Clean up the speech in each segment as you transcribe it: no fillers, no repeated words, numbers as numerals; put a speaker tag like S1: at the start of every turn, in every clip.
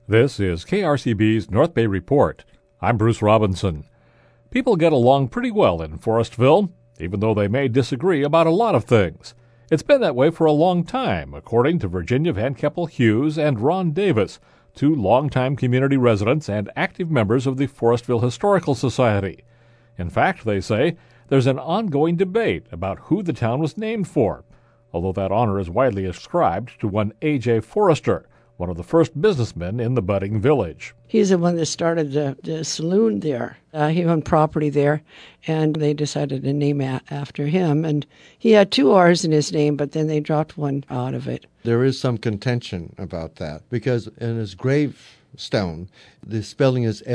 S1: This is KRCB's North Bay Report. I'm Bruce Robinson. People get along pretty well in Forestville, even though they may disagree about a lot of things. It's been that way for a long time, according to Virginia Van Keppel Hughes and Ron Davis, two longtime community residents and active members of the Forestville Historical Society. In fact, they say, there's an ongoing debate about who the town was named for, although that honor is widely ascribed to one A.J. Forrester, one of the first businessmen in the budding village.
S2: He's the one that started the saloon there. He owned property there, and they decided to name it after him. And he had two R's in his name, but then they dropped one out of it.
S3: There is some contention about that, because in his gravestone, the spelling is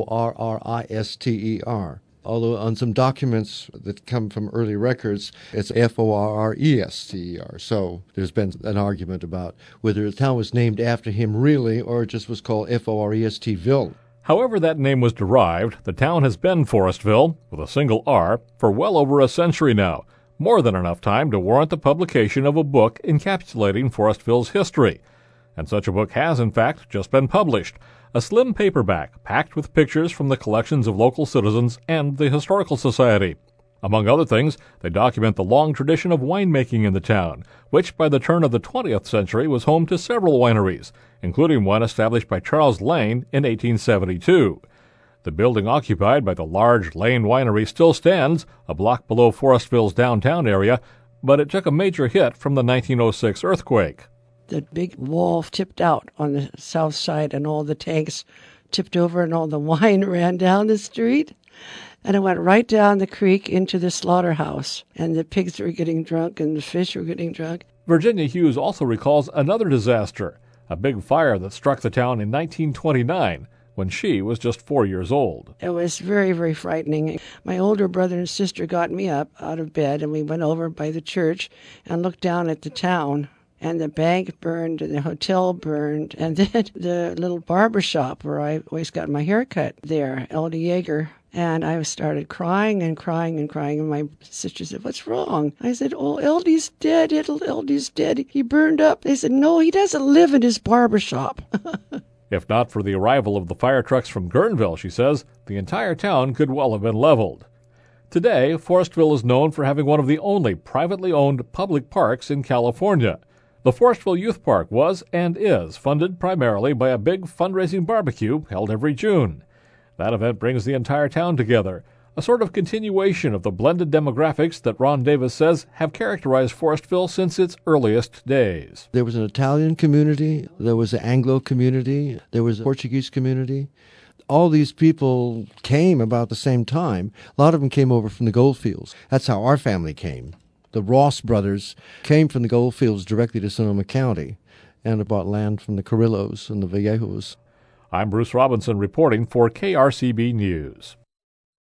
S3: Forrister. Although on some documents that come from early records, it's Forrester. So there's been an argument about whether the town was named after him really, or it just was called Forestville.
S1: However that name was derived, the town has been Forestville, with a single R, for well over a century now, more than enough time to warrant the publication of a book encapsulating Forestville's history. And such a book has, in fact, just been published. A slim paperback packed with pictures from the collections of local citizens and the Historical Society. Among other things, they document the long tradition of winemaking in the town, which by the turn of the 20th century was home to several wineries, including one established by Charles Lane in 1872. The building occupied by the large Lane Winery still stands, a block below Forestville's downtown area, but it took a major hit from the 1906 earthquake.
S2: The big wall tipped out on the south side, and all the tanks tipped over, and all the wine ran down the street. And it went right down the creek into the slaughterhouse. And the pigs were getting drunk, and the fish were getting drunk.
S1: Virginia Hughes also recalls another disaster, a big fire that struck the town in 1929, when she was just 4 years old.
S2: It was very, very frightening. My older brother and sister got me up out of bed, and we went over by the church and looked down at the town. And the bank burned, and the hotel burned, and then the little barber shop where I always got my hair cut there, Elda Yeager. And I started crying and crying and crying, and my sister said, "What's wrong?" I said, "Oh, Eldy's dead, Eldy's dead. He burned up." They said, "No, he doesn't live in his barber shop."
S1: If not for the arrival of the fire trucks from Guerneville, she says, the entire town could well have been leveled. Today, Forestville is known for having one of the only privately owned public parks in California. The Forestville Youth Park was and is funded primarily by a big fundraising barbecue held every June. That event brings the entire town together, a sort of continuation of the blended demographics that Ron Davis says have characterized Forestville since its earliest days.
S3: There was an Italian community, there was an Anglo community, there was a Portuguese community. All these people came about the same time. A lot of them came over from the goldfields. That's how our family came. The Ross brothers came from the goldfields directly to Sonoma County and bought land from the Carrillos and the Vallejos.
S1: I'm Bruce Robinson reporting for KRCB News.